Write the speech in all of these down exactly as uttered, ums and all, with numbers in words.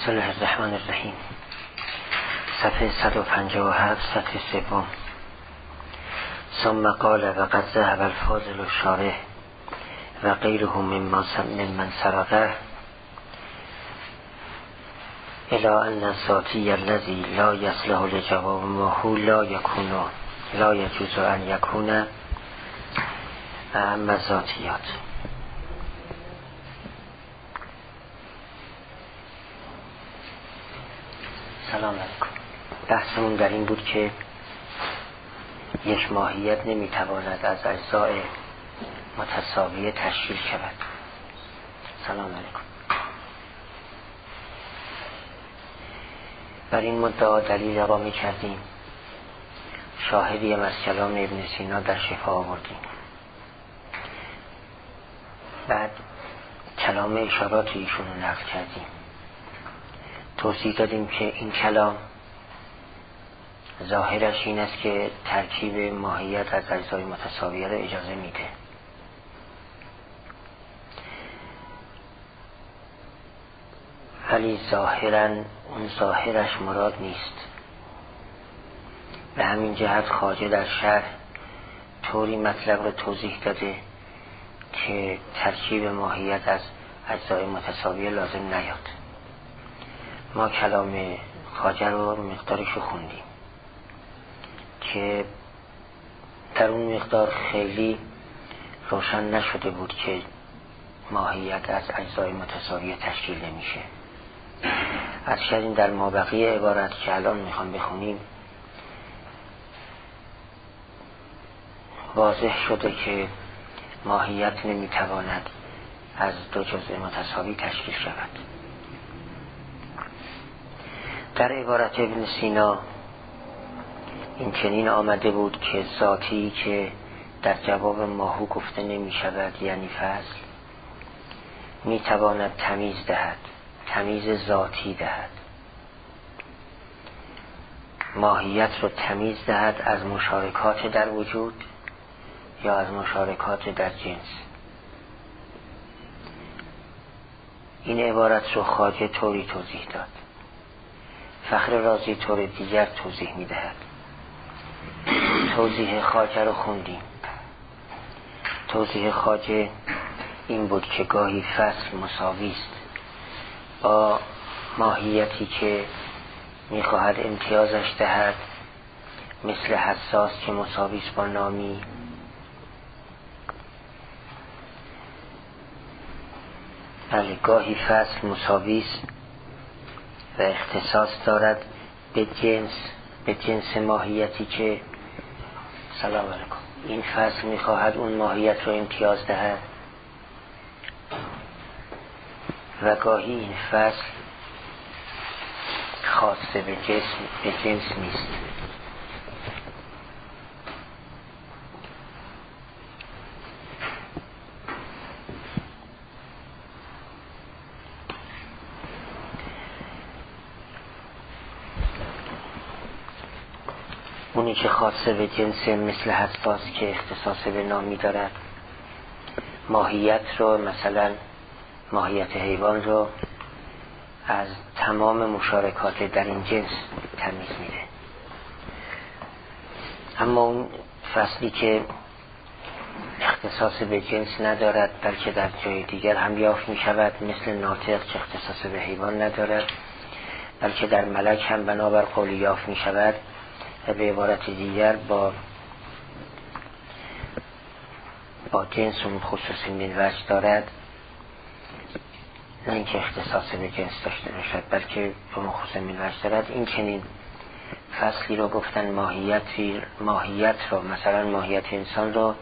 بسم الله الرحمن الرحیم. صفحه صد و پنجاه و هفت، صفحه سوم. ثم قال و قد ذهب الفاضل الشارح و غیره ممن من سرقه الى ان الذاتی الذی لا یصلح لجواب ما هو لا یکون لا یجوز ان یکون اما الذاتیات. سلام علیکم. بحثمون در این بود که یک ماهیت نمیتواند از اجزاء متساویه تشکیل شود. سلام علیکم. بر این مدعا دلیل اقامه کردیم، شاهدی هم از کلام ابن سینا در شفا آوردیم. بعد کلام اشارات ایشون رو نقل کردیم، توضیح دادیم که این کلام ظاهرش این است که ترکیب ماهیت از اجزای متساویه را اجازه میده، ولی ظاهرا اون ظاهرش مراد نیست. به همین جهت خواجه در شرح طوری مطلب را توضیح داده که ترکیب ماهیت از اجزای متساویه لازم نیاد. ما کلام خواجه رو مقدارش رو خوندیم که در اون مقدار خیلی روشن نشده بود که ماهیت از اجزای متساویه تشکیل نمیشه. از شدین در مابقی عبارت که الان میخوام بخونیم واضح شده که ماهیت نمیتواند از دو جزء متساوی تشکیل شود. در عبارت ابن سینا این چنین آمده بود که ذاتی که در جواب ماهو گفته نمی شود، یعنی فصل، می تواند تمیز دهد، تمیز ذاتی دهد، ماهیت رو تمیز دهد از مشارکات در وجود یا از مشارکات در جنس. این عبارت رو خواجه طوری توضیح داد، فخر رازی طور دیگر توضیح می دهد. توضیح خواجه رو خوندیم. توضیح خواجه این بود که گاهی فصل مساوی است با ماهیتی که می خواهد امتیازش دهد، مثل حساس که مساوی است با نامی. بله، گاهی فصل مساوی است و اختصاص دارد به جنس به جنس ماهیتی که سلام علیکم این فصل میخواهد اون ماهیت رو امتیاز دهد، و گاهی این فصل خاصه به جنس به جنس نیست. اونی که خاصه به جنس مثل حساس که اختصاص به نامی دارد، ماهیت رو، مثلا ماهیت حیوان رو از تمام مشارکات در این جنس تمیز میده. اما اون فصلی که اختصاص به جنس ندارد بلکه در جای دیگر هم یافت می شود، مثل ناطق که اختصاص به حیوان ندارد بلکه در ملک هم بنابر قول یافت می شود، و به عبارت دیگر با با جنس اون خصوصی من وجه دارد، نه اینکه اختصاص به جنس داشته باشد بلکه اون خصوصی من وجه دارد. این چنین فصلی رو گفتن ماهیتی ماهیت رو، مثلا ماهیت انسان رو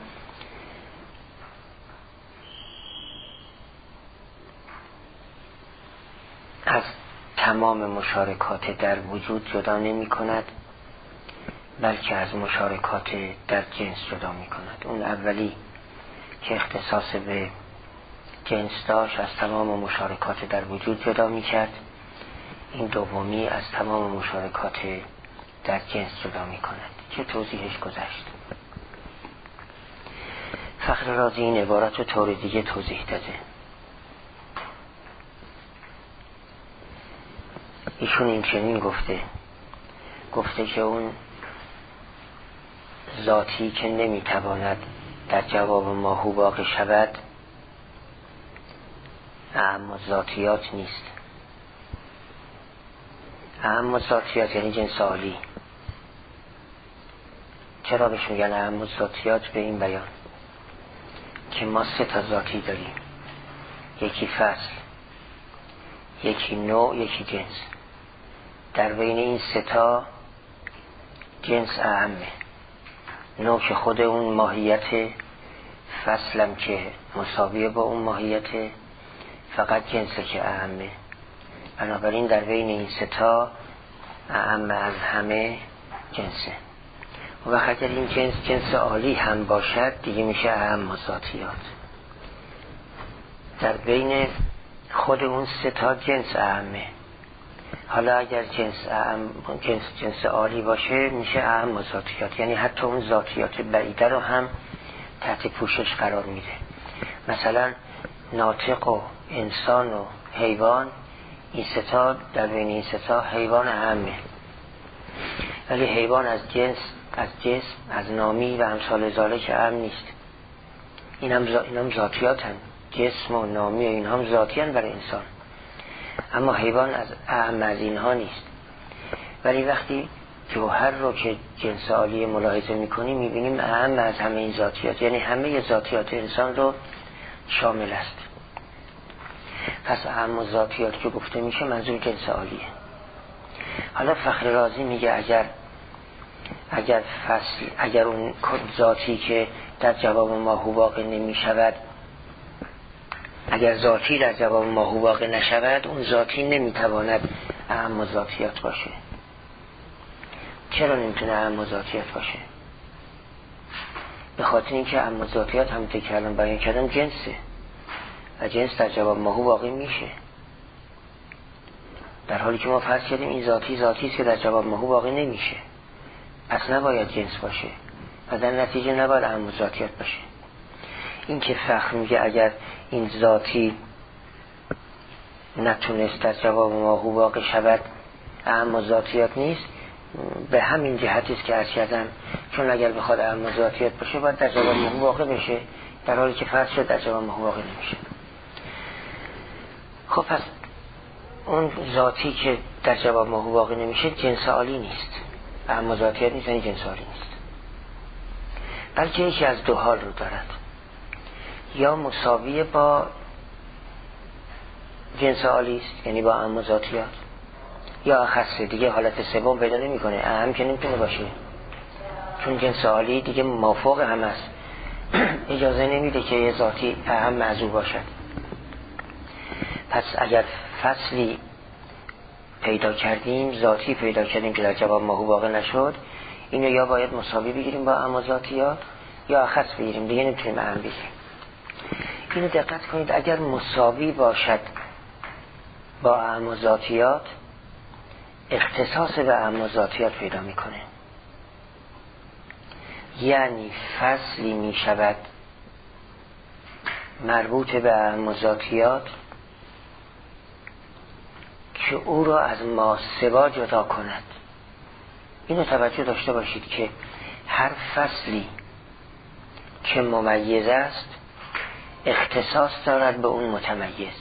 از تمام مشارکات در وجود جدا نمی کند بلکه از مشارکات در جنس جدا می کند. اون اولی که اختصاص به جنس داشت از تمام مشارکات در وجود جدا می کرد، این دومی از تمام مشارکات در جنس جدا می کند که توضیحش گذشت. فخر رازی این عبارت رو طور دیگه توضیح داده. ایشون این چنین گفته گفته که اون ذاتی که نمیتواند در جواب ماهو واقع شود اعم ذاتیات نیست. اعم ذاتیات یعنی جنس عالی. چرا بهش میگن اعم ذاتیات؟ به این بیان که ما سه تا ذاتی داریم، یکی فصل، یکی نوع، یکی جنس. در بین این سه تا جنس اعمه. نوع که خود اون ماهیت، فصلم که مساویه با اون ماهیت، فقط جنسه که اعمه. بنابراین در بین این سه تا اعم از همه جنسه. و اگر این جنس جنس عالی هم باشد دیگه میشه اعم ذاتیات. در بین خود اون سه تا جنس اعمه. حالا اگر جنس اعم جنس جنس عالی باشه میشه اعم ذاتیات، یعنی حتی اون ذاتیات بعیده رو هم تحت پوشش قرار میده. مثلا ناطق و انسان و حیوان، این سه تا در بین این سه تا حیوان اعمه، ولی حیوان از جنس از جسم از نامی و امثال ذالک اعم نیست. این هم, این هم ذاتیات هم، جسم و نامی و این هم ذاتی هم برای انسان، اما حیوان از اعم از اینها نیست. ولی وقتی جوهر رو که جنس عالی ملاحظه میکنیم میبینیم اعم از همه این ذاتیات، یعنی همه ذاتیات انسان رو شامل است. پس اعم ذاتیات که گفته میشه منظور جنس عالیه. حالا فخر رازی میگه اگر اگر فصل اگر اون ذاتی که در جواب ماهو واقع نمی شود، اگر ذاتی در جواب ماهو واقع نشود، اون ذاتی نمی تواند اعم ذاتیات باشه. چرا نمیتونه اعم ذاتیات باشه؟ به خاطر اینکه اعم ذاتیات هم تکرارن بیان کردن جنسه و جنس در جواب ماهو واقع میشه، در حالی که ما فرض کردیم این ذاتی ذاتی است که در جواب ماهو واقع نمیشه، پس نباید جنس باشه و در نتیجه نباید اعم ذاتیات باشه. این که فخر میگه اگر این ذاتی نتونست در جواب ماهو واقع شود اعم ذاتیات نیست، به همین جهتی است که عرض کردم، چون اگر بخواد اعم ذاتیات باشه باید در جواب ماهو واقع بشه، در حالی که فرض شد در جواب ماهو واقع نمیشه. خب پس اون ذاتی که در جواب ماهو واقع نمیشه جنس عالی نیست، اعم ذاتیات نیست، یعنی جنس عالی نیست، بلکه یکی از دو حال رو دارد، یا مساویه با جنس عالی است یعنی با اعم ذاتیات، یا خاصه دیگه حالت سوم پیدا نمیکنه، اعم که نمیتونه باشه چون جنس عالی دیگه مافوق هم است، اجازه نمیده که یه ذاتی اعم معزو باشد. پس اگر فصلی پیدا کردیم، ذاتی پیدا کردیم که در جواب ماهو واقع نشد، اینو یا باید مساوی بگیریم با اعم ذاتیات یا خاص بگیریم، دیگه نمیتونیم اعم بگیریم. اینو دقت کنید، اگر مساوی باشد با اعم ذاتیات اختصاص به اعم ذاتیات پیدا میکنه، یعنی فصلی میشود مربوط به اعم ذاتیات که او را از ما سوا جدا کند. اینو توجه داشته باشید که هر فصلی که ممیز است اختصاص دارد به اون متمیز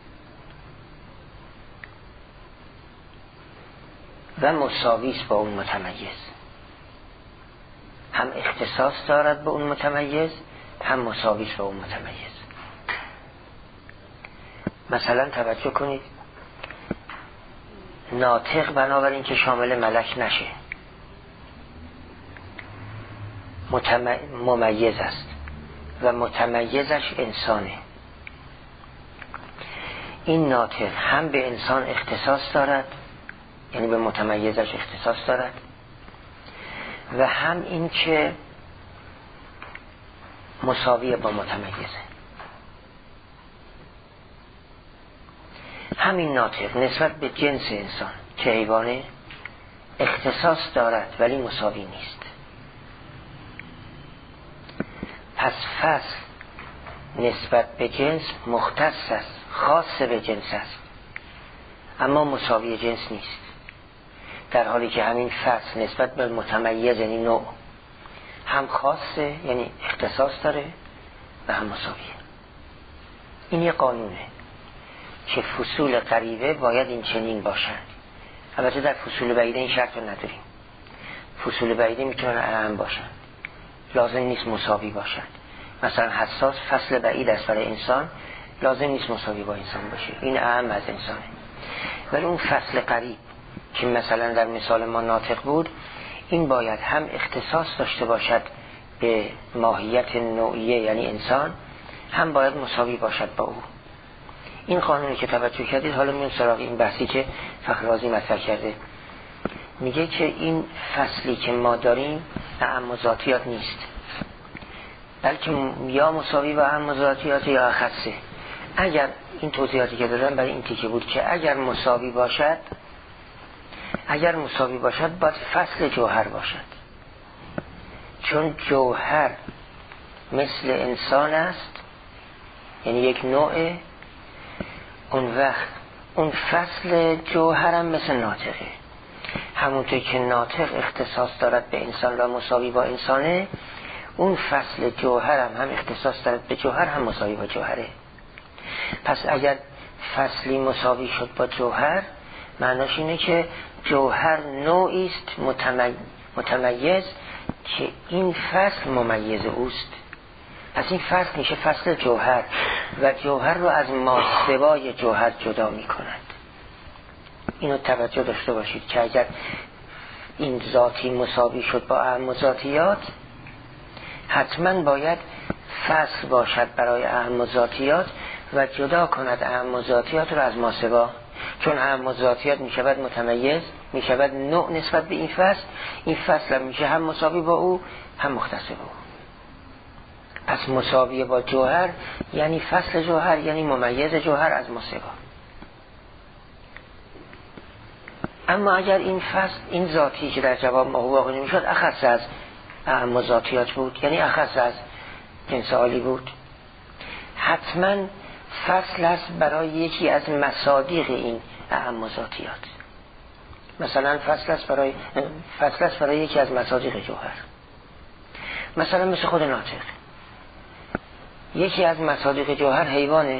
و مساویس با اون متمیز، هم اختصاص دارد به اون متمیز هم مساویس با اون متمیز. مثلا توجه کنید، ناطق بنابراین که شامل ملک نشه متم... ممیز است و متمیزش انسانه. این ناطق هم به انسان اختصاص دارد، یعنی به متمیزش اختصاص دارد، و هم این که مساویه با متمیزه. همین ناطق نسبت به جنس انسان که حیوانه اختصاص دارد ولی مساوی نیست. پس فصل نسبت به جنس مختص است، خاص به جنس است، اما مساوی جنس نیست، در حالی که همین فصل نسبت به متمیز یعنی نوع هم خاصه یعنی اختصاص داره و هم مساویه. این یه قانونه که فصول قریبه باید این چنین باشن. البته در فصول بعیده این شرط رو نداریم. فصول بعیده میتونن اعم باشن، لازم نیست مساوی باشن. مثلا حساس فصل بعید است برای انسان، لازم نیست مساوی با انسان باشه، این اعم از انسانه. ولی اون فصل قریب که مثلا در مثال ما ناطق بود، این باید هم اختصاص داشته باشد به ماهیت نوعیه یعنی انسان، هم باید مساوی باشد با او. این قانونی که توجه کردید. حالا میون سراغ این بحثی که فخررازی مطرح کرده. میگه که این فصلی که ما داریم اعم ذاتیات نیست، بلکه یا مساوی با اعم ذاتیات یا اخصه. اگر این توضیحاتی که دادم برای این تیکه بود که اگر مساوی باشد اگر مساوی باشد باید فصل جوهر باشد، چون جوهر مثل انسان است، یعنی یک نوع. اون وقت اون فصل جوهر هم مثل ناطقه، همونطور که ناطق اختصاص دارد به انسان و مساوی با انسانه، اون فصل جوهر هم هم اختصاص دارد به جوهر، هم مساوی با جوهره. پس اگر فصلی مساوی شد با جوهر، معناش اینه که جوهر نوعی است متمیز که این فصل ممیز اوست. پس این فصل میشه فصل جوهر و جوهر رو از ماسوای جوهر جدا میکند. اینو توجه داشته باشید که اگر این ذاتی مساوی شد با اعم ذاتیات، حتما باید فصل باشد برای اعم ذاتیات و جدا کند اعم ذاتیات رو از ماسوا، چون اعم ذاتیات میشود متمیز، میشود نوع نسبت به این فصل. این فصل هم میشه هم مساوی با او هم مختص با او. پس مساوی با جوهر یعنی فصل جوهر، یعنی ممیز جوهر از ماسوا. اما اگر این فصل این ذاتی که در جواب ما واقع نمیشد اخص از اعم ذاتیات بود، یعنی اخص از جنس عالی بود، حتما فصل است برای یکی از مصادیق این اعم ذاتیات. مثلا فصل است برای فصل است برای یکی از مصادیق جوهر، مثلا مثل خود ناطق. یکی از مصادیق جوهر حیوانه،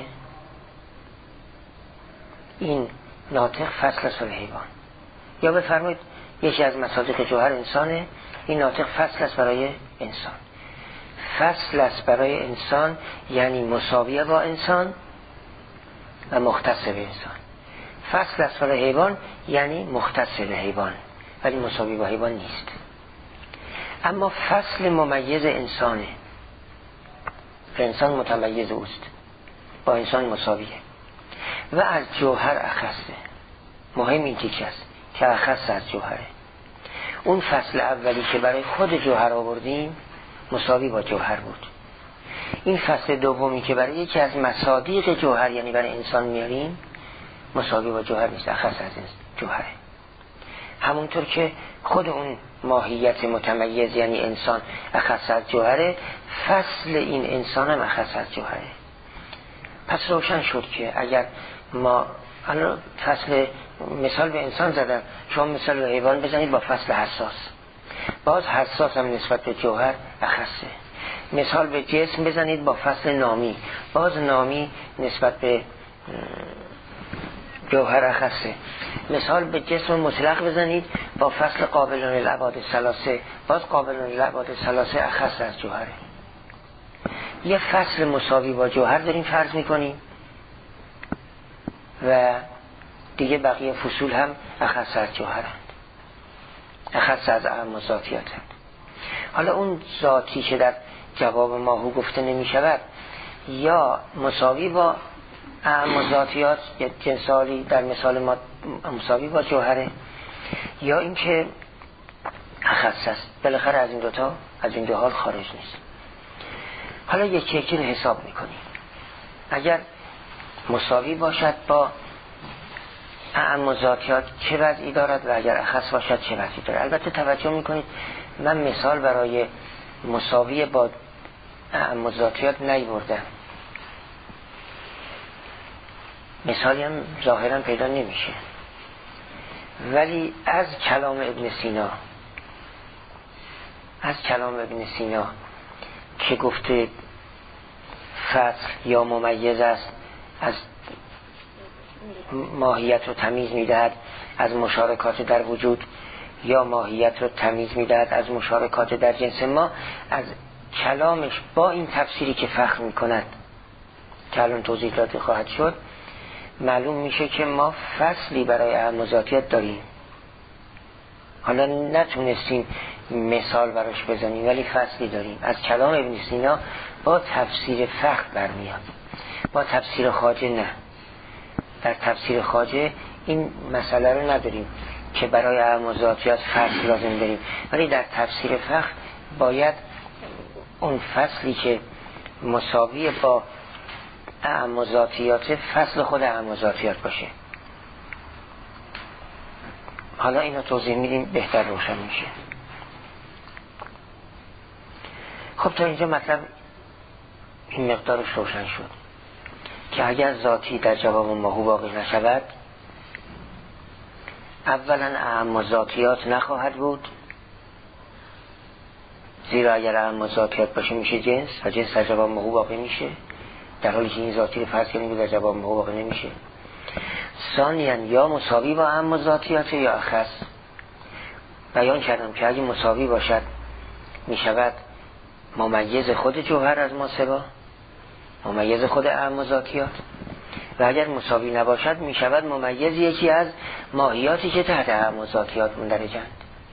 این ناطق فصل است برای حیوان. یا بفرمایید یکی از مصادیق جوهر انسانه، این ناطق فصل است برای انسان. فصل است برای انسان یعنی مساوی با انسان و مختص به انسان. فصل است برای حیوان یعنی مختص به حیوان ولی مساوی با حیوان نیست. اما فصل ممیز انسانه، انسان متمیز اوست، با انسان مساویه و از جوهر اخصه. مهم این تیکه است که اخص از جوهره. اون فصل اولی که برای خود جوهر آوردیم مساوی با جوهر بود. این فصل دومی که برای یکی از مصادیق جوهر یعنی برای انسان میاریم مساوی با جوهر نیست، اخص از جوهره. همونطور که خود اون ماهیت متمیز یعنی انسان اخص از جوهره، فصل این انسان هم اخص از جوهره. پس روشن شد که اگر ما الان فصل مثال به انسان زدم، شما مثال به حیوان بزنید با فصل حساس، باز حساس هم نسبت به جوهر اخصه. مثال به جسم بزنید با فصل نامی، باز نامی نسبت به جوهر اخصه. مثال به جسم مطلق بزنید با فصل قابلون الابعاد ثلاثه، باز قابلون الابعاد ثلاثه اخص از جوهره. یه فصل مساوی با جوهر داریم فرض میکنیم و دیگه بقیه فصول هم اخص از جوهرند، اخص از اعم ذاتیاتند. حالا اون ذاتی که در جواب ماهو گفته نمی شود یا مساوی با اعم ذاتیات یا جنسالی در مثال ما مساوی با جوهره، یا اینکه اخص است. بالاخره از این دوتا از این دو حال خارج نیست. حالا یکی یکی حساب میکنیم. اگر مساوی باشد با اعم ذاتیات چه وضعی دارد و اگر اخص باشد چه وضعی دارد. البته توجه میکنید من مثال برای مساوی با اعم ذاتیات نیاوردم، مثالی هم ظاهرا پیدا نمیشه. ولی از کلام ابن سینا از کلام ابن سینا که گفته فصل یا ممیز است، از ماهیت رو تمیز میدهد از مشارکات در وجود، یا ماهیت رو تمیز میدهد از مشارکات در جنس ما، از کلامش با این تفسیری که فخر میکند که الان توضیح داده خواهد شد، معلوم میشه که ما فصلی برای اعم ذاتیات داریم. حالا نتونستیم مثال براش بزنیم ولی فصلی داریم. از کلام ابن سینا با تفسیر فخر برمیاد، با تفسیر خواجه نه. در تفسیر خواجه این مسئله رو نداریم که برای اعم ذاتیات فصل لازم داریم، ولی در تفسیر فخر باید اون فصلی که مساوی با اعم ذاتیات فصل خود اعم ذاتیات باشه. حالا اینو توضیح میدیم بهتر روشن میشه. خب تا اینجا مطلب این مقدارش روشن شد که اگر ذاتی در جواب ماهو واقع نشود، اولا اعم ذاتیات نخواهد بود، زیرا اگر اعم ذاتیات باشه میشه جنس و جنس در جواب ماهو واقع میشه، در حالی که این ذاتی رو فرض کنیم در جواب ماهو واقع نمیشه. ثانیاً یا مساوی با اعم ذاتیات یا اخص. بیان کردم که اگه مساوی باشد میشود ممیز خود جوهر از ما سوا، ممیز خود اعم ذاتیات، و اگر مساوی نباشد میشود ممیز یکی از ماهیاتی که تحت اعم ذاتیات مندرجند.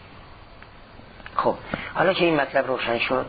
خب حالا که این مطلب روشن شد،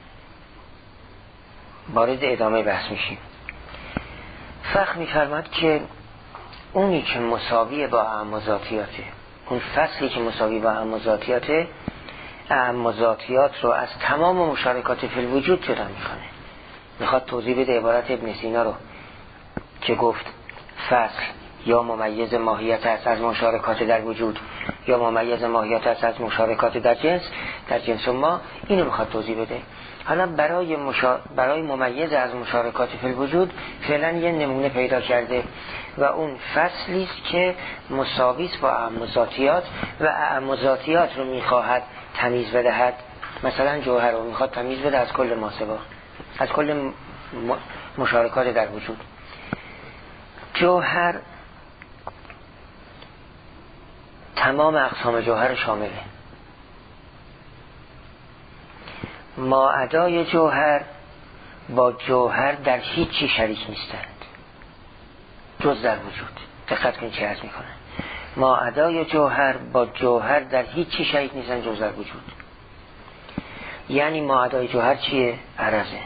وارد ادامه بحث میشیم. فخر میفرماد که اونی که مساوی با اعم ذاتیاته، اون فصلی که مساوی با اعم ذاتیاته، اعم ذاتیات رو از تمام مشارکات فی الوجود جدا میکنه. میخواد توضیح بده عبارت ابن سینا رو که گفت فصل یا ممیز ماهیت است از مشارکات در وجود، یا ممیز ماهیت است از مشارکات در جنس در جنس ما. اینو میخواد توضیح بده. حالا برای مشا... برای ممیز از مشارکات فی الوجود فعلا یه نمونه پیدا کرده و اون فصلی است که مساوی است با اعم ذاتیات و اعم ذاتیات رو میخواهد تمیز بدهد. مثلا جوهر رو میخواد تمیز بده از کل ماسوا، از کل م... مشارکات در وجود. جوهر تمام اقسام جوهر شامله. ماعدای جوهر با جوهر در هیچی شریک نیستند جز در وجود. دقت کنید چه عرض میکنن. ماعدای جوهر با جوهر در هیچی شریک نیستند جز در وجود. یعنی ماعدای جوهر چیه؟ عرضه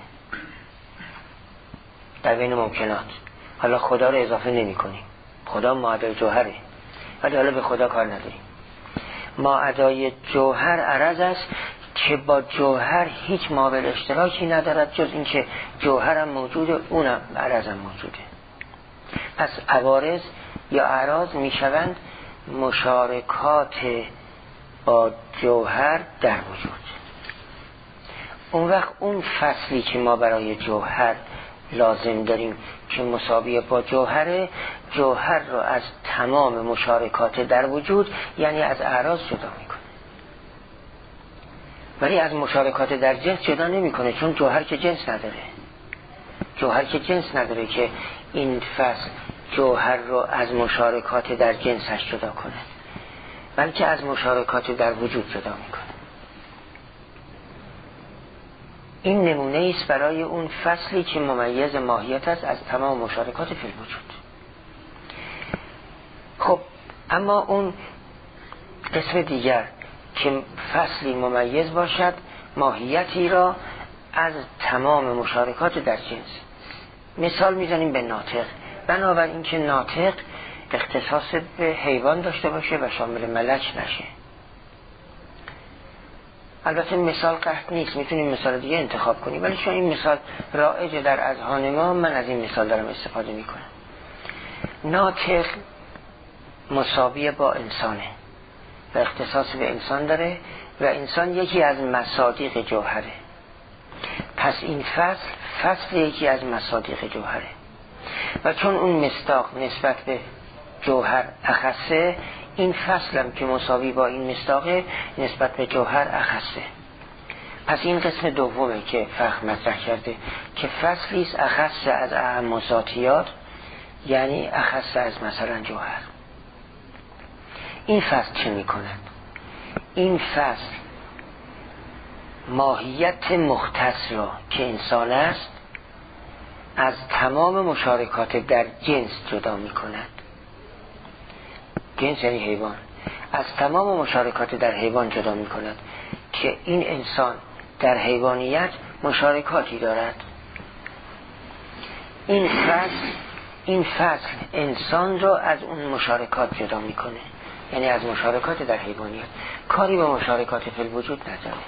در بین ممکنات. حالا خدا رو اضافه نمی کنیم، خدا ماعدای جوهره، ولی حالا به خدا کار نداریم. ماعدای جوهر عرض است که با جوهر هیچ مابل اشتراکی ندارد جز اینکه جوهر هم موجوده، اونم عرض هم موجوده. پس عوارض یا اعراض میشوند مشارکات با جوهر در وجود. اون وقت اون فصلی که ما برای جوهر لازم داریم که مساوی با جوهر، جوهر رو از تمام مشارکات در وجود یعنی از اعراض جدا میکنه، ولی از مشارکات در جنس جدا نمیکنه، چون جوهر که جنس نداره. جوهر که جنس نداره که این فصل جوهر رو از مشارکات در جنسش جدا کنه، بلکه از مشارکات در وجود جدا میکنه. این نمونه است برای اون فصلی که ممیز ماهیت است از تمام مشارکات فی الوجود. خب اما اون قسم دیگر که فصلی ممیز باشد ماهیتی را از تمام مشارکات در جنس. مثال میزنیم به ناطق، بنابراین که ناطق اختصاص به حیوان داشته باشه و شامل ملک نشه. البته مثال قحط نیست، میتونیم مثال دیگه انتخاب کنیم، ولی چون این مثال رایج در اذهان ما، من از این مثال دارم استفاده میکنم. ناطق مساوی با انسانه و اختصاص به انسان داره و انسان یکی از مصادیق جوهره. پس این فصل فصل یکی از مصادیق جوهره. و چون اون مصداق نسبت به جوهر اخصه، این فصل هم که مساوی با این مصداق نسبت به جوهر اخصه. پس این قسم دومه که فقه مطرح کرده که فصلی است اخص از اعم ذاتیات، یعنی اخص از مثلا جوهر. این فصل چه می کند؟ این فصل ماهیت مختص را که انسان است از تمام مشارکات در جنس جدا می کند. جنس یعنی حیوان، از تمام مشارکات در حیوان جدا می کند که این انسان در حیوانیت مشارکاتی دارد. این فصل این فصل انسان را از اون مشارکات جدا میکنه، یعنی از مشارکات در حیوانیت. کاری به مشارکات فی الوجود نداره.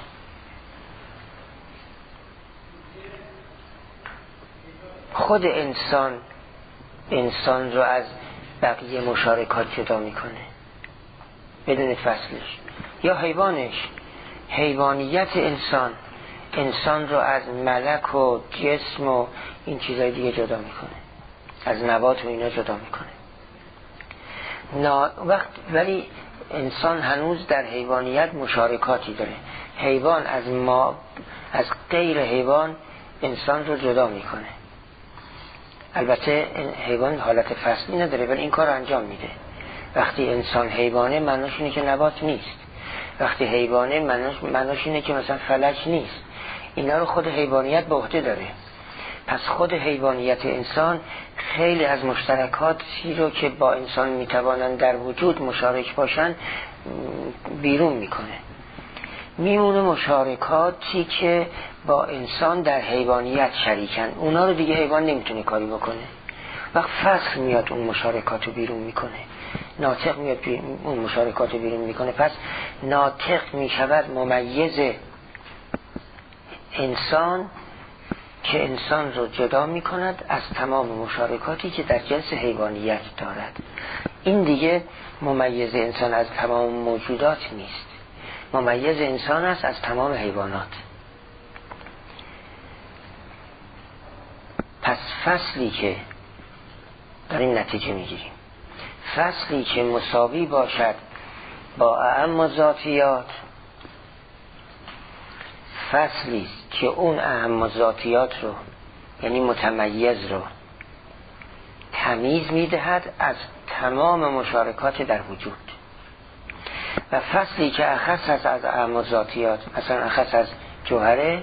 خود انسان انسان را از بقیه مشارکات جدا میکنه بدون فصلش. یا حیوانش، حیوانیت انسان انسان رو از ملک و جسم و این چیزای دیگه جدا میکنه، از نبات و اینا جدا میکنه. وقت ولی انسان هنوز در حیوانیت مشارکاتی داره. حیوان از ما از غیر حیوان انسان رو جدا میکنه. البته حیوان حالت فصلی نداره ولی این کار رو انجام میده. وقتی انسان حیوانه معناش اینه که نبات نیست، وقتی حیوانه معناش اینه که مثلا فلک نیست. اینا رو خود حیوانیت به عهده داره. پس خود حیوانیت انسان خیلی از مشترکاتی رو که با انسان میتوانند در وجود مشارک باشن بیرون میکنه. میمونه مشارکاتی که با انسان در حیوانیت شریکن، اونا رو دیگه حیوان نمیتونه کاری بکنه. وقت فصل میاد اون مشارکات رو بیرون میکنه، ناطق میاد اون مشارکات رو بیرون میکنه. پس ناطق میشود ممیز انسان که انسان رو جدا میکند از تمام مشارکاتی که در جنس حیوانیت دارد. این دیگه ممیز انسان از تمام موجودات نیست، ممیز انسان است از تمام حیوانات. پس فصلی که در این نتیجه میگیریم، فصلی که مساوی باشد با اعم ذاتیات، فصلی که اون اعم ذاتیات رو یعنی متمیز رو تمیز میدهد از تمام مشارکات در وجود. و فصلی که اخص از از اعم ذاتیات، مثلا اخص از جوهره،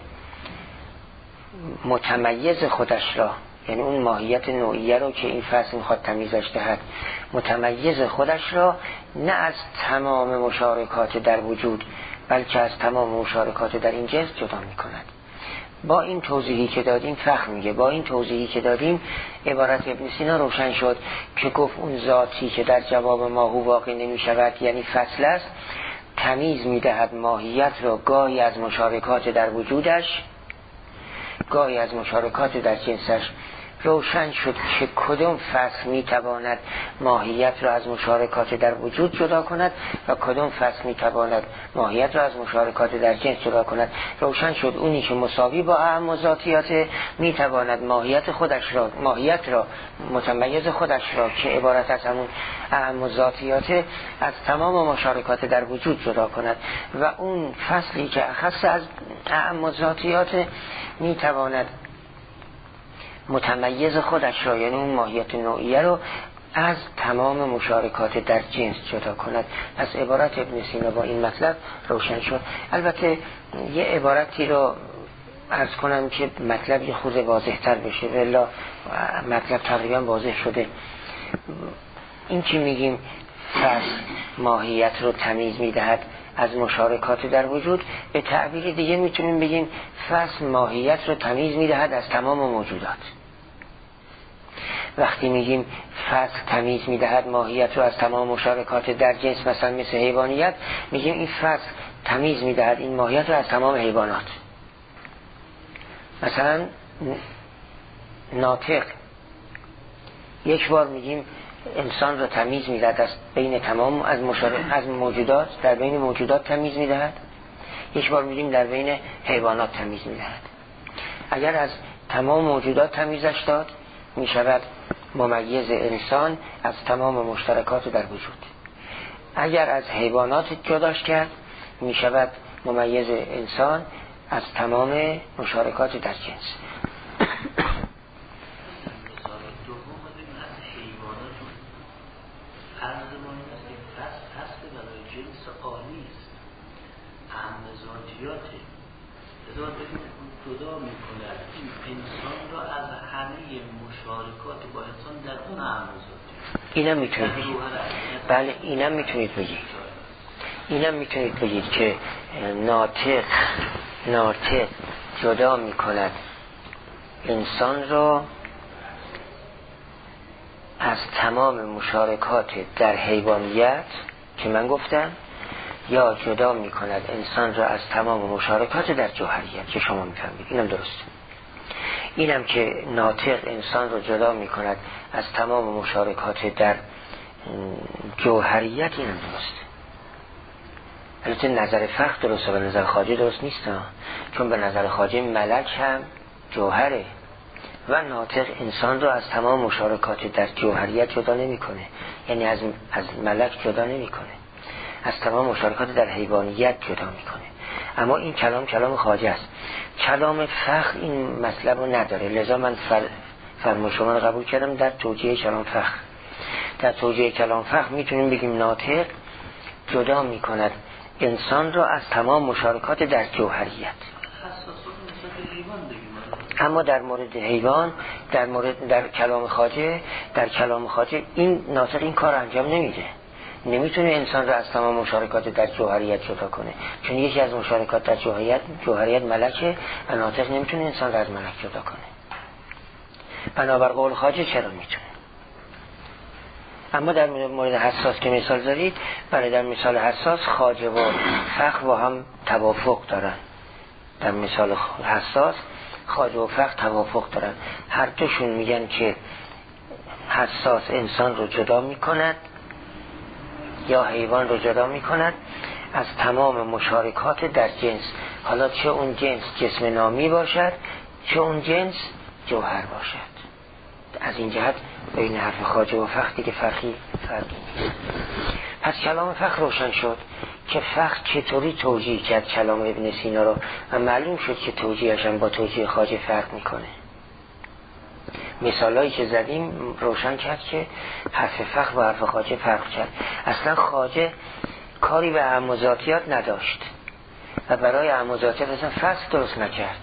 متمیز خودش را، یعنی اون ماهیت نوعیه رو که این فصل میخواد تمیزش دهد، متمیز خودش را نه از تمام مشارکات در وجود بلکه از تمام مشارکات در این جنس جدا میکند. با این توضیحی که دادیم فقه میگه، با این توضیحی که دادیم عبارت ابن سینا روشن شد که گفت اون ذاتی که در جواب ماهو واقع نمیشود یعنی فصل است، تمیز میدهد ماهیت را گاهی از مشارکات در وجودش، گاهی از مشارکات در جنسش. روشن شد که کدام فصل میتواند ماهیت را از مشارکات در وجود جدا کند و کدام فصل میتواند ماهیت را از مشارکات در جنس جدا کند. روشن شد اونی که مساوی با اعم ذاتیات میتواند ماهیت خودش را، ماهیت را متمیز خودش را که عبارت از همون اعم ذاتیات، از تمام مشارکات در وجود جدا کند. و اون فصلی که اخص از اعم ذاتیات میتواند متمیز خودش را، یعنی اون ماهیت نوعیه رو، از تمام مشارکات در جنس جدا کند. از عبارت ابن سینا با این مطلب روشن شد. البته یه عبارتی رو عرض کنم که مطلب یه خورده واضح تر بشه، ولی مطلب تقریبا واضح شده. این که میگیم فصل ماهیت رو تمیز میدهد از مشارکات در وجود، به تعبیر دیگه میتونیم بگیم فصل ماهیت رو تمیز میدهد از تمام موجودات. وقتی میگیم فصل تمیز میدهد ماهیت رو از تمام مشارکات در جنس، مثلا مثل حیوانیت، میگیم این فصل تمیز میدهد این ماهیت رو از تمام حیوانات. مثلا ناطق یک بار میگیم انسان رو تمیز میدهد از بین تمام از مشارکات از موجودات، در بین موجودات تمیز میدهد. یک بار میگیم در بین حیوانات تمیز میدهد. اگر از تمام موجودات تمیزش داد میشود ممیز انسان از تمام مشترکات در وجود. اگر از حیوانات جداش کرد می شود ممیز انسان از تمام مشارکات در جنس. جدا میکنه این انسان را از همه مشارکات با انسان در اون اعمازات. اینم میتونید بگید. بله اینم میتونید بگید. اینم میتونید بگید که ناطق ناطق جدا میکند انسان را از تمام مشارکات در حیوانیت که من گفتم، یا جدا می کند انسان را از تمام مشارکات در جوهریت که شما می فهمید. اینم درسته. اینم که ناطق انسان را جدا می کند از تمام مشارکات در جوهریت، اینم درسته. البته نظر فقه درسته و نظر خواجه درست نیست ها. چون به نظر خواجه ملک هم جوهره و ناطق انسان را از تمام مشارکات در جوهریت جدا نمی کنه. یعنی از, از ملک جدا نمی کنه، از تمام مشارکات در حیوانیت جدا میکنه. اما این کلام کلام خواجه است. کلام فقه این مطلب رو نداره، لذا من فر... فرمای شما رو قبول کردم در توجیه کلام فقه. در توجیه کلام فقه میتونیم بگیم ناطق جدا میکند انسان را از تمام مشارکات در جوهریت. اما در مورد حیوان، در مورد در کلام خواجه در کلام خواجه این ناطق این کار انجام نمیده. نمیتونه انسان را از تمام مشارکات در جوهریت جدا کنه، چون یکی از مشارکات در جوهریت جوهریت ملکه و ناطق نمیتونه انسان را از ملک جدا کنه. بنابر قول خواجه چرا میتونه؟ اما در مورد حساس که مثال دارید، برای در مثال حساس خواجه و فقه با هم توافق دارن. در مثال حساس خواجه و فقه توافق دارن، هر دوشون میگن که حساس انسان رو جدا میکند یا حیوان رو جدا می کند از تمام مشارکات در جنس، حالا چه اون جنس جسم نامی باشد چه اون جنس جوهر باشد. از این جهت بین حرف خواجه و فقه دیگه فرقی فرقی نیست. پس کلام فقه روشن شد که فقه چطوری توجیه کرد کلام ابن سینا رو و معلوم شد که توجیهش هم با توجیه خواجه فرق میکنه. مثالایی که زدیم روشن کرد که حرف فقه و حرف خواجه فرق کرد. اصلا خواجه کاری به اعمازاتیات نداشت و برای اعمازاتیات اصلا فصل درست نکرد،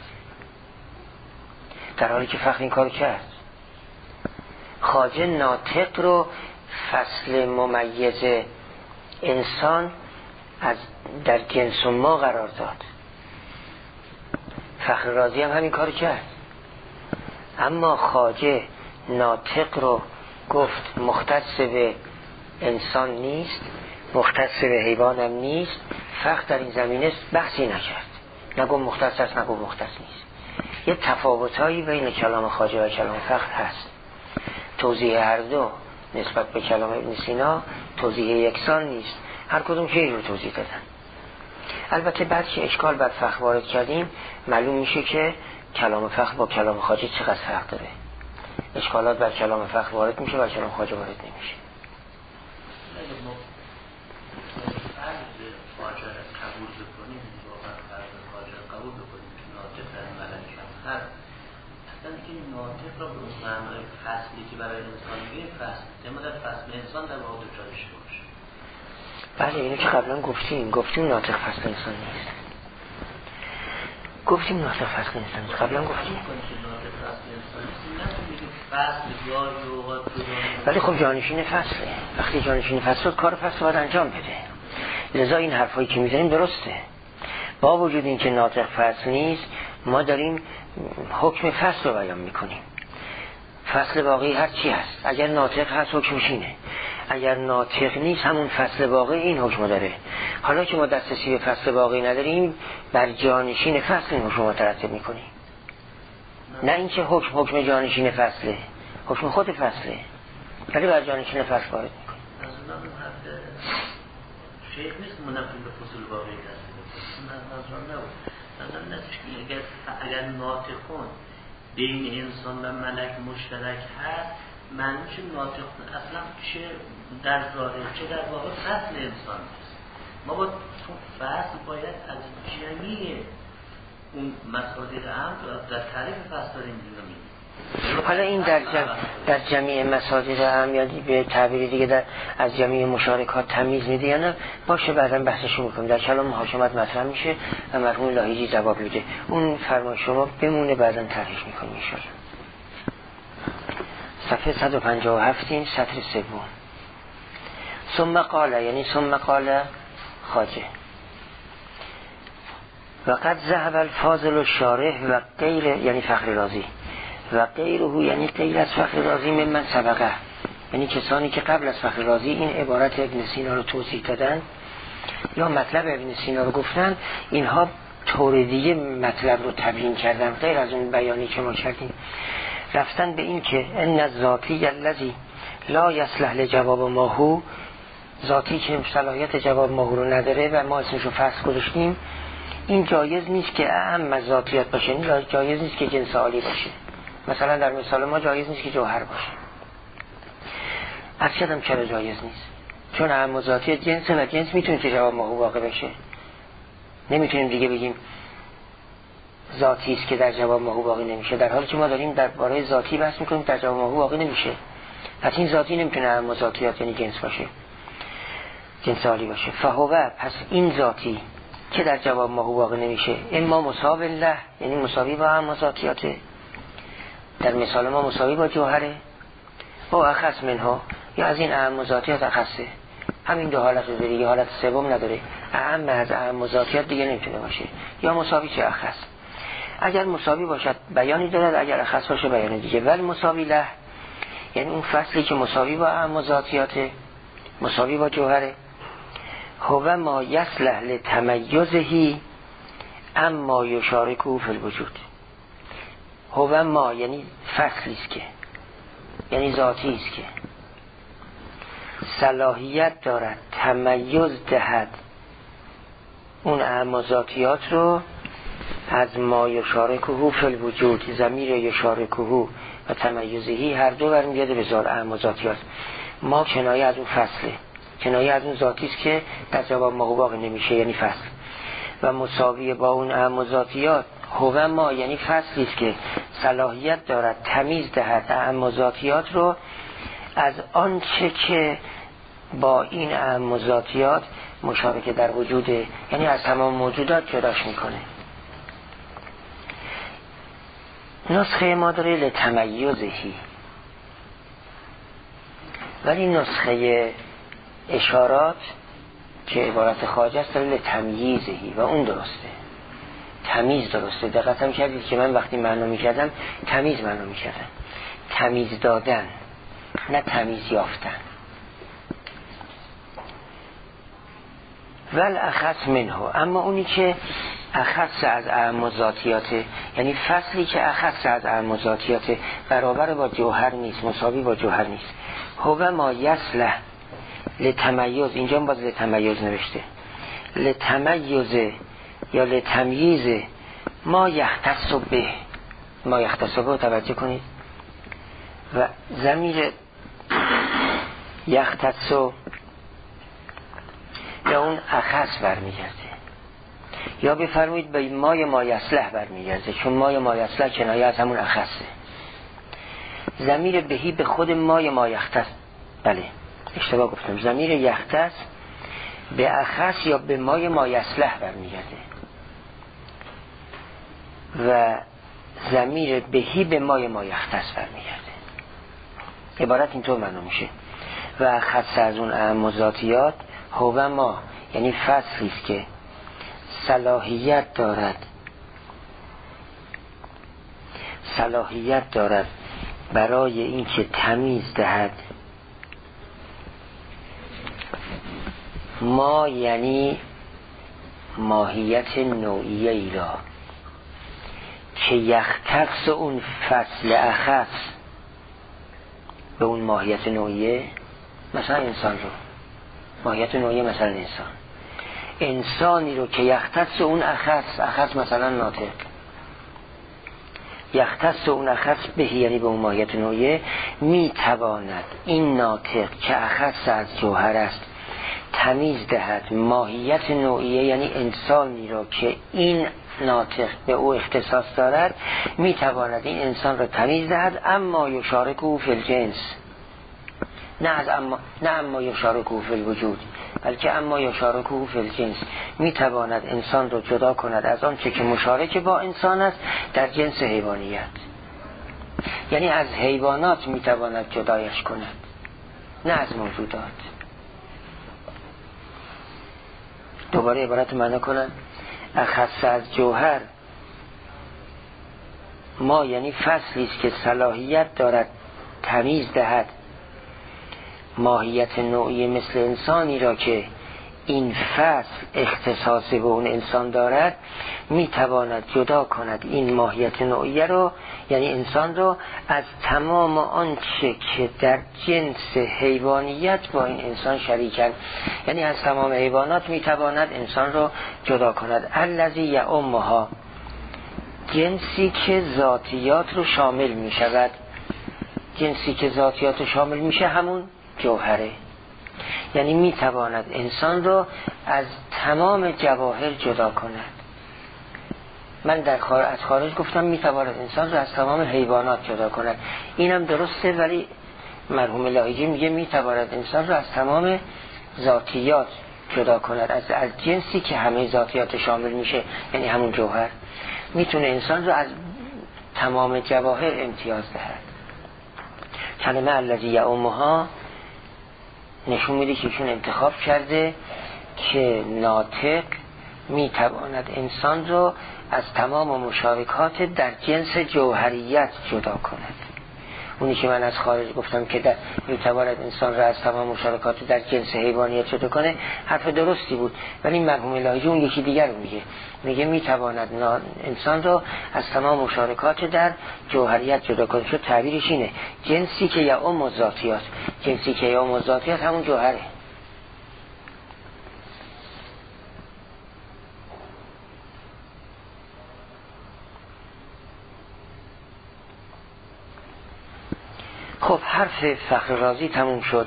در حالی که فقه این کار کرد. خواجه ناطق رو فصل ممیز انسان از در جنس ما قرار داد. فخر رازی هم همین کار کرد. اما خواجه ناطق رو گفت مختص به انسان نیست، مختص به حیوان هم نیست. فقه در این زمینه بحثی نکرد، نگو مختص است نگو مختص نیست. یه تفاوتایی بین کلام خواجه و کلام فقه هست. توضیح هر دو نسبت به کلام ابن سینا توضیح یکسان نیست، هر کدوم چیزی رو توضیح دادن. البته بعد که اشکال بر فقه وارد کردیم معلوم میشه که کلام فقه با کلام خواجه چقدر فرق داره. اشکالات بر کلام فقه وارد میشه و کلام خواجه وارد نمیشه. قبول بکنیم واقعا فرض خواجه قبول بکنیم که ناطق در ملک هم هست، اصلا این ناطق را به معنای فصلی که برای انسان میگه فصل اما در فصل انسان در واقع دچارش باشه. بله اینو که قبلا گفتیم گفتیم ناطق فصل انسان نیست، گفتیم ناطق فصل انسان نیست، قبلا گفتیم ولی خب جانشین فصله. وقتی جانشین فصل کار فصل باید انجام بده. لذا این حرفایی که میزنیم درسته. با وجود این که ناطق فصل نیست ما داریم حکم فصل رو بیان میکنیم. فصل باقی هر چی هست، اگر ناطق هست حکمش اینه، اگر ناطق نیست همون فصل باقی این حکم داره. حالا که ما دسترسی به فصل باقی نداریم بر جانشین فصل این حکم مترتب میکنیم، نه اینکه حکم حکم جانشین فصله، حکم خود فصله ولی بر جانشین فصل وارد میکنیم. شیخ نیست منفی به فصول باقی دست بکنیم، نظران نبود. نظران نستش که اگر, اگر ناطقون بین انسان و ملک مشترک هست معنیش ناطق اصلا چه در ظاهر چه در واقع فصل انسان است. ما با فصل باید از جمعی اون مصادر عام در تعریف فصل داریم می‌بینیم. حالا این در جمع در جمعی مصادر عام یا به تعبیر دیگه در از جمعی مشارکات تمیز میده یا نه باشه، بعداً بحثش رو می‌کنیم. در کلام محاکمات مطرح میشه و مرحوم لاهیجی جواب میده. اون فرمای شما بمونه، بعداً طرحش می‌کنیم ان شاءالله. صفحه صد و پنجاه و هفت سطر سوم. ثم قال، یعنی ثم قال خواجه و قد ذهب الفاضل الشارح و غیر، یعنی فخر رازی، و غیره یعنی غیر از فخر رازی ممن سبقه، یعنی کسانی که قبل از فخر رازی این عبارت ابن سینا رو توضیح دادن یا مطلب ابن سینا رو گفتن، اینها طور دیگه مطلب رو تبیین کردن غیر از اون بیانی که ما کردیم. رفتن به این که ان الذاتی الذی لا یصلح لجواب ماهو، ذاتی که صلاحیت جواب ماهو رو نداره و ما اسمش رو فصل گذاشتیم، این جایز نیست که اهم ذاتیات باشه، این جایز نیست که جنس عالی باشه. مثلا در مثال ما جایز نیست که جوهر باشه. از کدام چرا جایز نیست؟ چون اهم ذاتیات جنس و جنس میتونه که جواب ماهو واقع بشه. نمیتونیم دیگه بگیم ذاتی است که در جواب ماهو واقع نمیشه، در حالی که ما داریم درباره ذاتی بحث میکنیم در جواب ماهو واقع نمیشه. پس این ذاتی نمیتونه اهم ذاتیات یعنی جنس باشه، جنس عالی باشه. فهوه، پس این ذاتی که در جواب ماهو واقع نمیشه، اما مساوی له، یعنی مساوی با اهم ذاتیاته، در مثال ما مساوی با جوهره، و اخص منها، یا از این اهم ذاتیات اخصه. همین دو حالت رو داره، یه حالت سوم نداره. اهم از اهم ذاتیات دیگه نمیتونه باشه، یا مساوی چه اخص. اگر مساوی باشد بیانی دارد، اگر اخص باشه بیانی دیگه. ولی مساوی له یعنی اون فصلی که مساوی با اهم ذاتیاته، مساوی با جوهره، هو ما یصلح لتمیزه اما یشارکه فی الوجود. هو ما یعنی فصلی است که، یعنی ذاتی است که صلاحیت دارد تمیز دهد اون اهم ذاتیات رو از ما یشارکه فی الوجود. ضمیر یشارکه و تمیزهی هر دو برمیگرده به ذات اهم ذاتیات. ما کنایه از اون فصله، کنایه از اون ذاتی است که در جواب ماهو واقع نمیشه، یعنی فصل. و مساوی با اون اهم ذاتیات هو ما یعنی فصلی است که صلاحیت دارد تمیز دهد اهم ذاتیات رو از آنچه که با این اهم ذاتیات مشارکه در وجوده، یعنی از تمام موجودات جداش میکنه. نسخه ما داره لتمیزهی، ولی نسخه اشارات که عبارت خواجه است داره لتمییزهی و اون درسته، تمیز درسته. دقت هم کردید که من وقتی معنا می‌کردم تمیز معنا می‌کردم، تمیز دادن نه تمیز یافتن. ول اخص منه، اما اونی که اخص از اهم ذاتیاته، یعنی فصلی که اخص از اهم ذاتیاته، برابر با جوهر نیست، مساوی با جوهر نیست. هو ما یصلح لتمیز، اینجا هم باز لتمیز نوشته، لتمیز یا لتمییز ما یختص به، ما یختص به توجه کنید. و ضمیر یختص به اون اخص برمیگرده، یا بفرمایید به مای ما یصلح برمیگرده، چون مای ما یصلح کنایه از همون اخصه. ضمیر بهی به خود مای ما یختص، بله اشتباه گفتم، ضمیر یختص به اخص یا به مای ما یصلح برمیگرده و ضمیر بهی به مای ما یختص برمیگرده. عبارت اینطور معنا میشه. و اخص از اون اهم ذاتیات هو ما یعنی فصلی است که صلاحیت دارد صلاحیت دارد برای اینکه تمیز دهد ما، یعنی ماهیت نوعیه ای را که یختص اون فصل اخص به اون ماهیت نوعیه، مثلا انسان رو، ماهیت نوعیه مثلا انسان، انسانی رو که یختص اون اخص، اخص مثلا ناطق، یختص اون اخص بهی، یعنی به اون ماهیت نوعیه، میتواند این ناطق که اخص از جوهر است تمیز دهد ماهیت نوعیه، یعنی انسانی را که این ناطق به او اختصاص دارد، میتواند این انسان را تمیز دهد. اما یشارک او فی الجنس، نه از اما نه اما یشارک او فی الوجود، بلکه اما یشارک او فی الجنس، میتواند انسان را جدا کند از آنچه که مشارک با انسان است در جنس حیوانیت، یعنی از حیوانات میتواند جدایش کند، نه از موجودات. دوباره عبارت معنی کنم. اخص از جوهر ما، یعنی فصلی است که صلاحیت دارد تمیز دهد ماهیت نوعی مثل انسانی را که این فصل اختصاص به اون انسان دارد، میتواند جدا کند این ماهیت نوعی رو، یعنی انسان رو، از تمام آنچه که در جنس حیوانیت با این انسان شریکند، یعنی از تمام حیوانات میتواند انسان رو جدا کند. الذی یعمها، جنسی که ذاتیات رو شامل میشود. جنسی که ذاتیات رو شامل میشه همون جوهره، یعنی میتواند انسان رو از تمام جواهر جدا کند. من در خارج از خارج گفتم میتواند انسان رو از تمام حیوانات جدا کند، اینم درسته، ولی مرحوم لاهیجی میگه میتواند انسان رو از تمام ذاتیات جدا کند، از از جنسی که همه ذاتیات شامل میشه، یعنی همون جوهر. میتونه انسان رو از تمام جواهر امتیاز دهد. کلمه الذی یعمها نشون میده که ایشون انتخاب کرده که ناطق میتواند انسان رو از تمام مشارکات در جنس جوهریت جدا کند. اونی که من از خارج گفتم که در میتواند انسان را از تمام مشارکات در جنس حیوانیت جدا کنه، حرف درستی بود، ولی مرحوم الهی اون یکی دیگر رو میگه میگه میتواند انسان را از تمام مشارکات در جوهریت جدا کنه. چون تعبیرش اینه جنسی که یعم ذاتیات، جنسی که یعم ذاتیات همون جوهره. خب حرف فخر رازی تموم شد.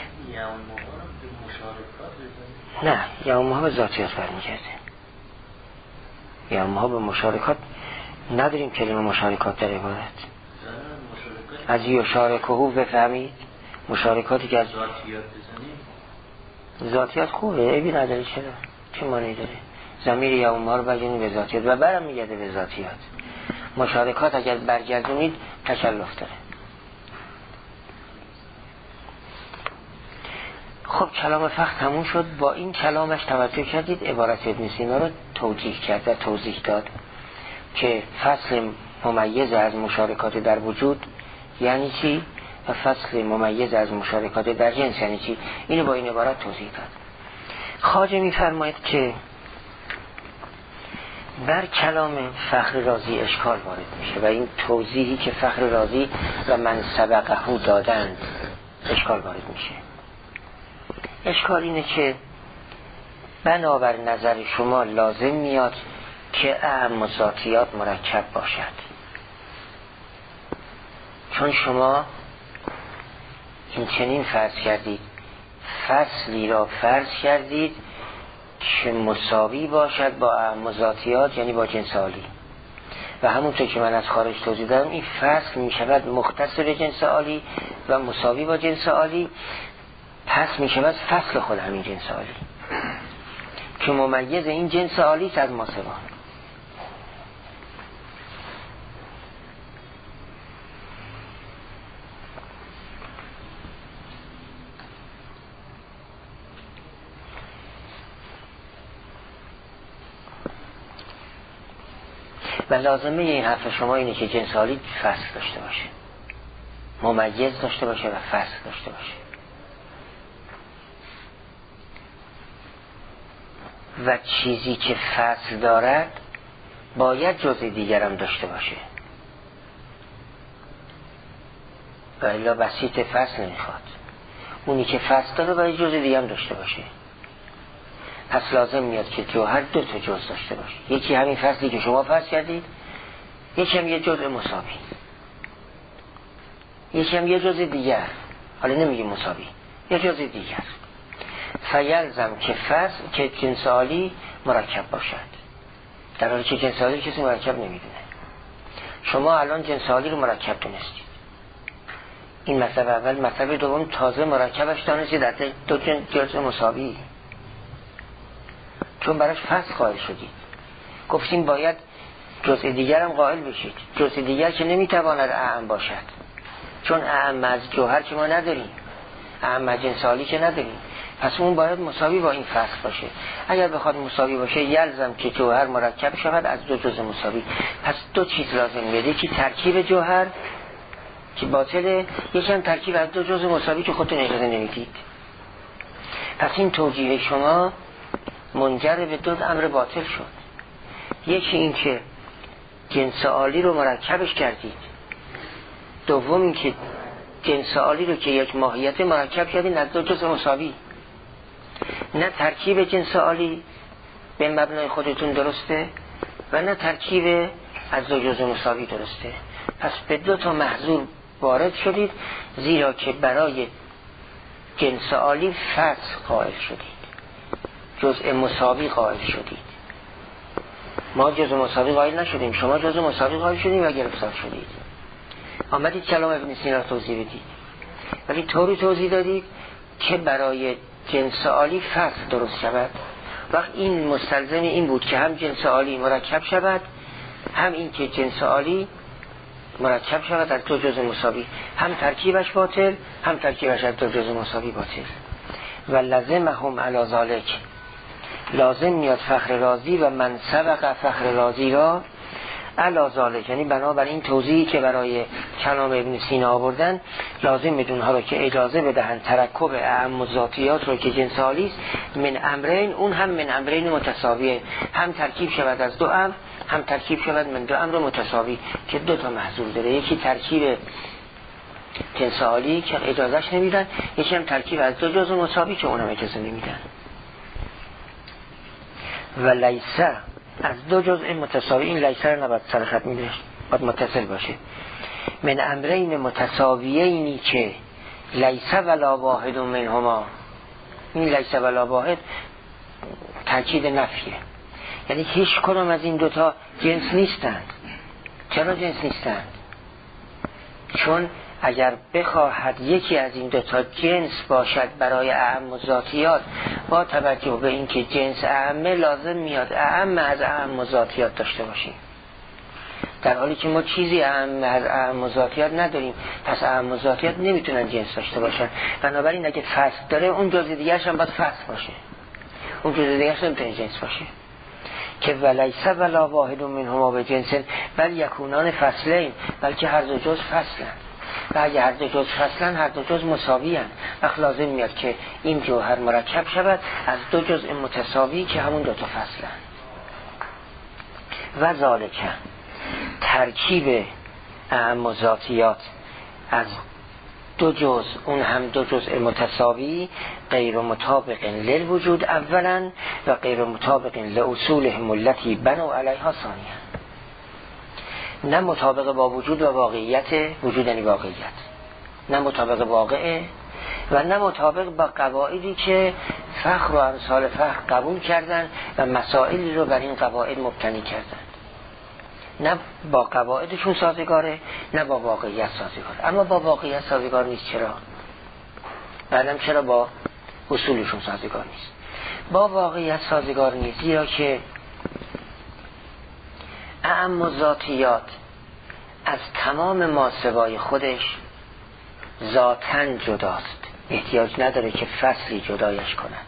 نه، یعمها به ذاتیات برمیگرده. یعمها به مشارکات نداریم کلمه مشارکات در عبارت. از یشارکهو بفهمید مشارکاتی که از ذاتیات خوبه، عیبی نداره، چرا؟ چه معنی داره؟ ضمیر یعمها رو برگردونید به ذاتیات و برم میگرده به ذاتیات. مشارکات اگر برگردونید تکلف داره. خب کلام فخر تموم شد. با این کلامش توجه کردید عبارت ابن سینا رو توجیه کرد و توضیح داد که فصل ممیز از مشارکات در وجود یعنی چی و فصل ممیز از مشارکات در جنس یعنی چی. اینو با این عبارت توضیح داد. خواجه می‌فرماید که بر کلام فخر رازی اشکال وارد میشه و این توضیحی که فخر رازی و من سبقهو دادند اشکال وارد میشه. اشکال اینه که بنابر نظر شما لازم میاد که اعم ذاتیات مرکب باشد، چون شما این چنین فرض کردید، فصلی را فرض کردید که مساوی باشد با اعم ذاتیات یعنی با جنس عالی، و همونطور که من از خارج توضیح دادم این فصل میشود مختص به جنس عالی و مساوی با جنس عالی، پس می شود فصل خود همین جنس عالی که ممیز این جنس عالی است از ما سوا. و لازمه این حرف شما اینه که جنس عالی فصل داشته باشه، ممیز داشته باشه و فصل داشته باشه، و چیزی که فصل دارد باید جزء دیگرم داشته باشه و الا بسیط فصل نمیخواد. اونی که فصل داره باید جزء دیگرم داشته باشه. پس لازم میاد که جوهر دو تا جزء داشته باشه، یکی همین فصلی که شما فرض کردید یکی هم یه جزء مساوی، یکی هم یه جزء دیگر، حالا نمیگه مساوی، یه جزء دیگر. فیلزم که فصل که جنس عالی مرکب باشد، در حالی که جنس عالی کسی مرکب نمیدونه. شما الان جنس عالی رو مرکب دونستید، این مطلب اول. مطلب دوم تازه مرکبش دانستید در دو جزء مساوی، چون براش فصل قائل شدید. گفتیم باید جزء دیگر هم قائل بشید، جزء دیگر که نمیتواند اعم باشد، چون اعم از جوهر که ما نداریم، اعم از جنس عالی که نداریم، پس اون باید مساوی با این فصل باشه. اگر بخواد مساوی باشه یلزم که جوهر مرکب شود از دو جزء مساوی. پس دو چیز لازم میاد، یکی ترکیب جوهر که باطله، یکی هم ترکیب از دو جزء مساوی که خودتون اجازه نمیدید. پس این توجیه شما منجر به دو امر باطل شد. یکی این که جنس عالی رو مرکبش کردید، دوم این که جنس عالی رو که یک ماهیت مرکب کردید از دو جزء مساوی. نه ترکیب جنس عالی به مبنای خودتون درسته و نه ترکیب از دو جزء مساوی درسته. پس به دو تا محظور وارد شدید، زیرا که برای جنس عالی فصل قائل شدید، جزء مساوی قائل شدید. ما جزء مساوی قائل نشدیم، شما جزء مساوی قائل شدیم و گرفتار شدید. آمدید کلام ابن سینا رو توضیح بدید، ولی طوری توضیح دادید که برای جنس عالی فصل درست شود. وقت این مستلزم این بود که هم جنس عالی مرکب شود، هم این که جنس عالی مرکب شود از دو جزء مساوی، هم ترکیبش باطل هم ترکیبش از دو جزء مساوی باطل. و لازمهم علی ذلک، لازم میاد فخر رازی و من سبق فخر رازی را علی ذلک، یعنی بنابر این توضیحی که برای کلام ابن سینا آوردن، لازم میدون ها رو که اجازه بدهن ترکب اعم ذاتیات رو که جنس عالی است من امرین، اون هم من امرین متساویه، هم ترکیب شود از دو امر، هم ترکیب شود من دو امر متساوی که دو تا محظور داره. یکی ترکیب جنس عالی که اجازهش نمیدن، یکی هم ترکیب از دو جزء مساوی که اونم اجازه نمیدن. و لیسه از دو جزء متساوی، این لیسه رو نباید سر خط میبینش، باید متصل باشه. من امرین متساویینی که لیسه ولا واحد منهما، این لیسه ولا واحد تاکید نفیه، یعنی هیچ کدام از این دوتا جنس نیستند. چرا جنس نیستند؟ چون اگر بخواهد یکی از این دوتا جنس باشد برای اعم ذاتیات، با توجه به اینکه جنس اعمه لازم میاد اعم از اعم ذاتیات داشته باشیم، در حالی که ما چیزی اعم از اعم ذاتیات نداریم، پس اعم ذاتیات نمیتونن جنس داشته باشن. بنابراین اگه فصل داره اون جزء دیگرش هم باید فصل باشه، اون جزء دیگرش نمیتونه جنس باشه. که ولیسه ولا واحد منهما به جنس بل یکونان فصلین، بلکه هر دو جز فصلن، و اگه هر دو جز فصلن هر دو جز مساوی هن. وقت لازم میاد که این جوهر مرکب شود از دو جزء متساوی که همون دو تا فصلن. و ذالکه ترکیب اعم ذاتیات از دو جزء، اون هم دو جزء متساوی، غیر مطابق للوجود اولا و غیر مطابق لاصولهم التي بنوا علیها ثانیا، نه مطابق با وجود و واقعیت، وجود یعنی واقعیت، نه مطابق واقعه و نه مطابق با قواعدی که فخر و امثال فخر قبول کردن و مسائلی رو بر این قواعد مبتنی کردن. نه با قواعدشون سازگاره نه با واقعیت سازگاره. اما با واقعیت سازگار نیست. چرا؟ بعدم چرا با اصولشون سازگار نیست؟ با واقعیت سازگار نیست زیرا که اعم ذاتیات از تمام ماسوای خودش ذاتاً جداست، احتیاج نداره که فصلی جدایش کند.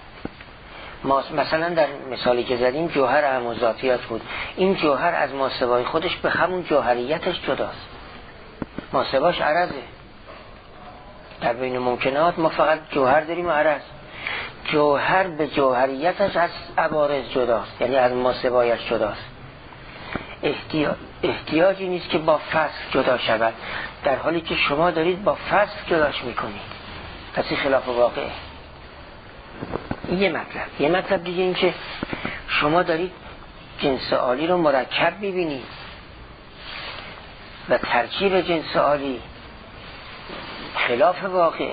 مثلا در مثالی که زدیم جوهر اعم ذاتیات بود، این جوهر از ماسوای خودش به همون جوهریتش جداست، ماسواش عرضه. در بین ممکنات ما فقط جوهر داریم و عرض. جوهر به جوهریتش از عوارض جداست، یعنی از ماسوایش جداست. احتیاج احتیاجی نیست که با فصل جدا شود، در حالی که شما دارید با فصل جداش میکنید. پس این خلاف واقعه. این یه مطلب. یه مطلب دیگه این که شما دارید جنس عالی رو مرکب میبینید، و ترکیب جنس عالی خلاف واقعه،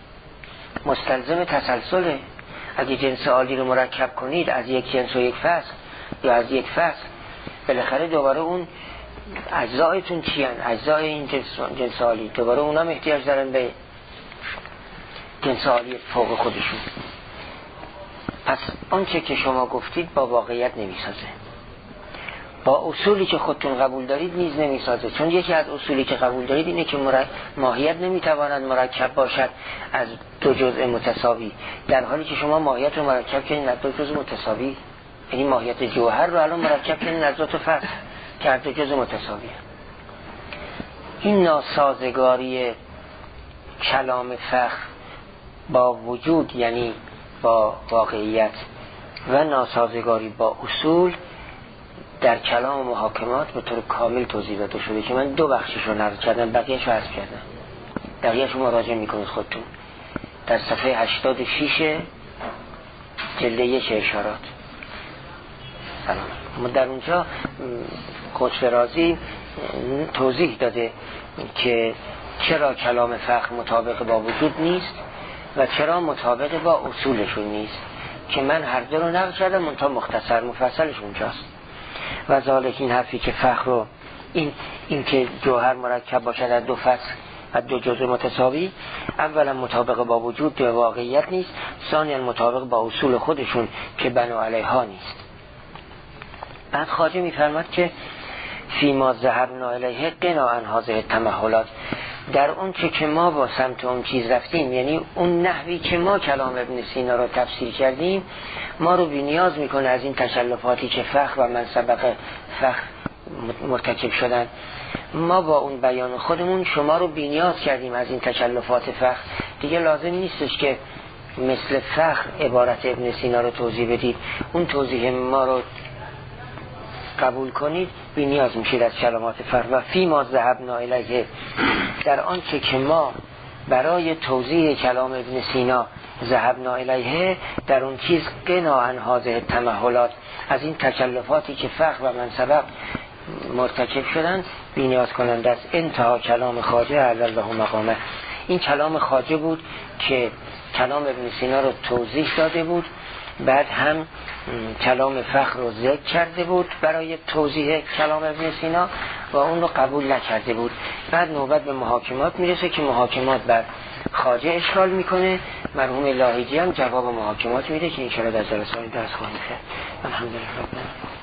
مستلزم تسلسله. اگه جنس عالی رو مرکب کنید از یک جنس و یک فصل یا از یک فصل، بالاخره دوباره اون اجزایتون چی هن؟ اجزای این جنس, جنس عالی دوباره اونم احتیاج دارن به جنس عالی فوق خودشون. پس آنچه که شما گفتید با واقعیت نمیسازه، با اصولی که خودتون قبول دارید نیز نمیسازه. چون یکی از اصولی که قبول دارید اینه که مرک... ماهیت نمیتواند مرکب باشد از دو جزء متساوی، در حالی که شما ماهیت رو مرکب کنید از دو جزء متساوی. یعنی ماهیت جوهر رو الان مرکب کنید از دو تا فصل که از دو جزء متساویه. این ناسازگاری کلام فخر با وجود، یعنی با واقعیت، و ناسازگاری با اصول در کلام محاکمات به طور کامل توضیح داده شده که من دو بخشش رو نقل کردم، بقیه‌اش رو حذف کردم. بقیه‌اش رو مراجعه میکنید خودتون در صفحه هشتاد و شش جلد یک اشارات. سلام. ما در اونجا خود رازی توضیح داده که چرا کلام فخر مطابق با وجود نیست و چرا مطابق با اصولشون نیست، که من هر دو رو نقل کردم منتها مختصر مفصلش اونجاست. و ذالک این حرفی که فخر رو این, این که جوهر مرکب باشد از دو فصل از دو جزء متساوی، اولا مطابق با وجود و واقعیت نیست، ثانیا مطابق با اصول خودشون که بنا علیها نیست. بعد خواجه میفرماد که فیما ذهبنا الیه قنا عن هذه التمحلات، در اون چه که ما با سمت اون چیز رفتیم، یعنی اون نحوی که ما کلام ابن سینا رو تفسیر کردیم، ما رو بی نیاز میکنه از این تکلفاتی که فخر و من سبق فخر مرتکب شدن. ما با اون بیان خودمون شما رو بی نیاز کردیم از این تکلفات فخر، دیگه لازم نیستش که مثل فخر عبارت ابن سینا رو توضیح بدید، اون توضیح ما رو قبول کنید، بی نیاز میشید از کلمات فخر. و فی ما ذهبنا الیه، در آنچه که ما برای توضیح کلام ابن سینا ذهبنا الیه، در اون چیز قنا عن هذه التمحلات، از این تکلفاتی که فخر و من سبق مرتکب شدن بی نیاز کنند است. انتها کلام خواجه علی الله مقامه، این کلام خواجه بود که کلام ابن سینا رو توضیح داده بود، بعد هم کلام فخر رو ذکر کرده بود برای توضیح کلام ابن سینا و اون رو قبول نکرده بود. بعد نوبت به محاکمات میرسه که محاکمات بر خواجه اشکال میکنه، مرحوم لاهیجی هم جواب محاکمات میده که انشاءالله در جلسات درس خواهیم کرد. الحمدلله.